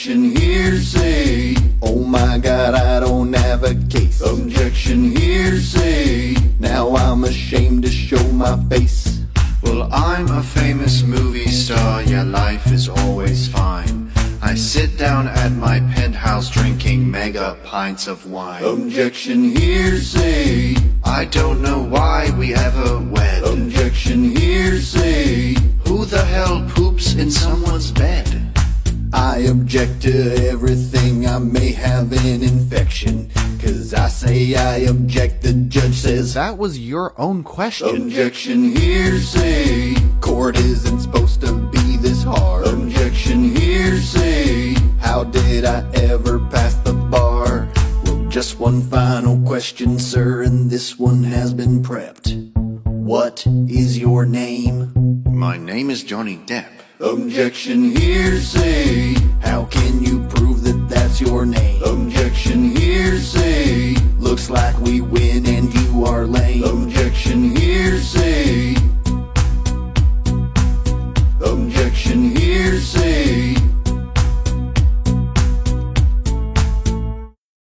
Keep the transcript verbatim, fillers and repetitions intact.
Hearsay. Oh my god, I don't have a case. Objection, hearsay. Now I'm ashamed to show my face. Well, I'm a famous movie star, yeah, life is always fine. I sit down at my penthouse drinking mega pints of wine. Objection, hearsay. I don't know why we ever wed. Objection, hearsay. Who the hell poops in someone's bed? I object to everything. I may have an infection. Cause I say I object, the judge says that was your own question. Objection, hearsay. Court isn't supposed to be this hard. Objection, hearsay. How did I ever pass the bar? Well, just one final question, sir, and this one has been prepped. What is your name? My name is Johnny Depp. Objection, hearsay. How can you prove that that's your name? Objection, hearsay. Looks like we win and you are lame.